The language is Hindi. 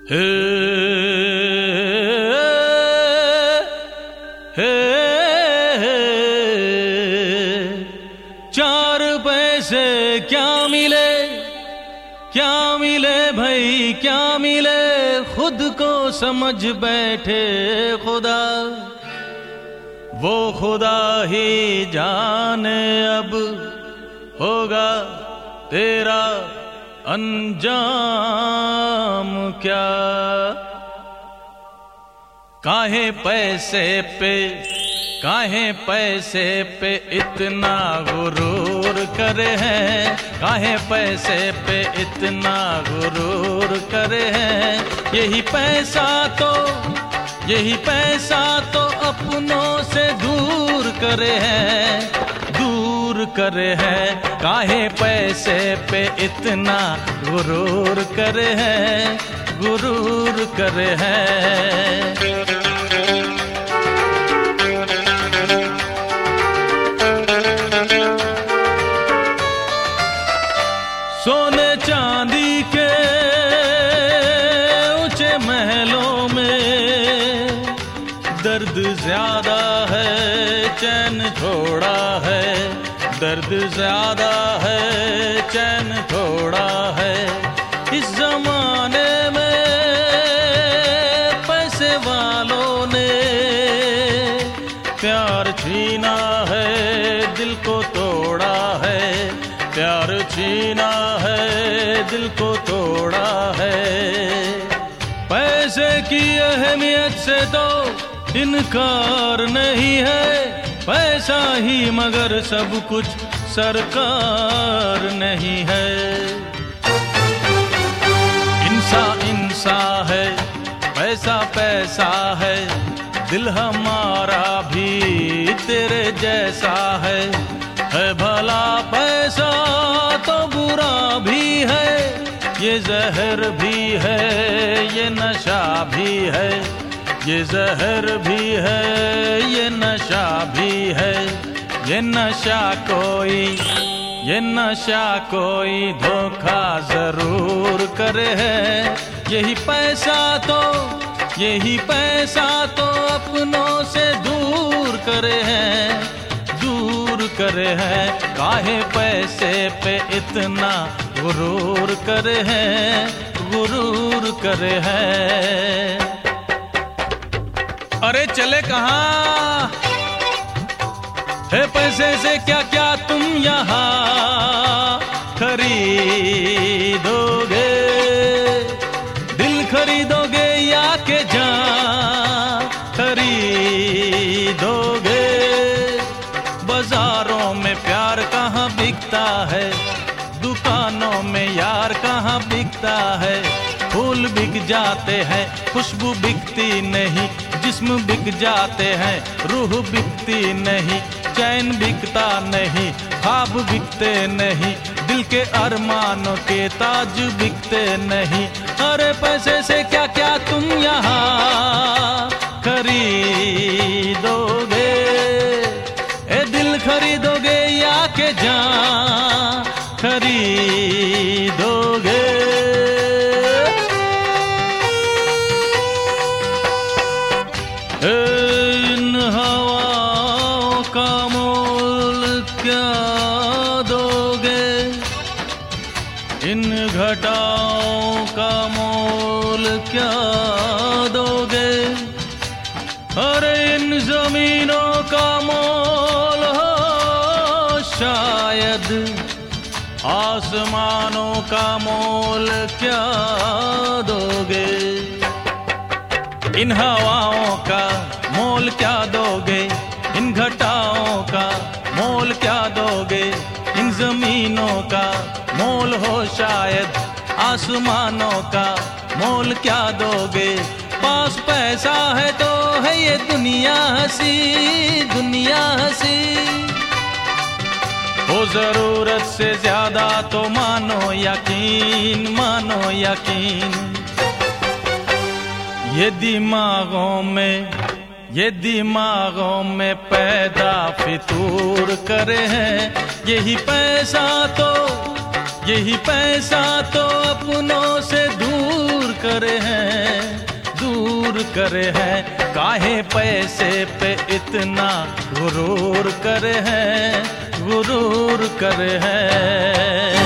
हे हे चार पैसे क्या मिले भाई क्या मिले, खुद को समझ बैठे खुदा, वो खुदा ही जाने अब होगा तेरा अंजाम क्या। काहे पैसे पे इतना गुरूर करे हैं, काहे पैसे पे इतना गुरूर करे हैं। यही पैसा तो अपनों से दूर करे हैं, काहे पैसे पे इतना गुरूर करे हैं। सोने चांदी के ऊंचे महलों में दर्द ज्यादा है, चैन थोड़ा है, दर्द ज्यादा है, चैन थोड़ा है। इस जमाने में पैसे वालों ने प्यार छीना है, दिल को तोड़ा है, प्यार छीना है, दिल को तोड़ा है। पैसे की अहमियत से तो इनकार नहीं है, पैसा ही मगर सब कुछ सरकार नहीं है। इंसा है, पैसा है, दिल हमारा भी तेरे जैसा है भला पैसा तो बुरा भी है, ये जहर भी है, ये नशा भी है, ये जहर भी है, ये नशा भी है। ये नशा कोई धोखा जरूर करे है। यही पैसा तो अपनों से दूर करे हैं, काहे पैसे पे इतना गुरूर करे हैं। अरे चले कहाँ है पैसे से क्या क्या तुम यहाँ खरीदोगे, दिल खरीदोगे या के जान खरीदोगे। बाजारों में प्यार कहाँ बिकता है, दुकानों में यार कहाँ बिकता है। फूल बिक जाते हैं, खुशबू बिकती नहीं, जिस्म बिक जाते हैं, रूह बिकती नहीं, चैन बिकता नहीं, ख्वाब बिकते नहीं, दिल के अरमानों के ताज बिकते नहीं। अरे पैसे से क्या क्या तुम यहाँ खरीदोगे, ए दिल खरीदोगे या के जान खरीदोगे। इन हवाओं का मोल क्या दोगे, इन घटाओं का मोल क्या दोगे। अरे इन जमीनों का मोल हो शायद, आसमानों का मोल क्या दोगे। इन हवाओं का मोल क्या दोगे, इन घटाओं का मोल क्या दोगे। इन जमीनों का मोल हो शायद, आसमानों का मोल क्या दोगे। पास पैसा है तो है ये दुनिया हंसी, दुनिया हंसी। हो जरूरत से ज्यादा तो मानो यकीन, मानो यकीन। ये दिमागों में पैदा फितूर करे हैं। यही पैसा तो अपनों से दूर करे हैं, दूर करे हैं। काहे पैसे पे इतना गुरूर करे हैं, गुरूर करे हैं।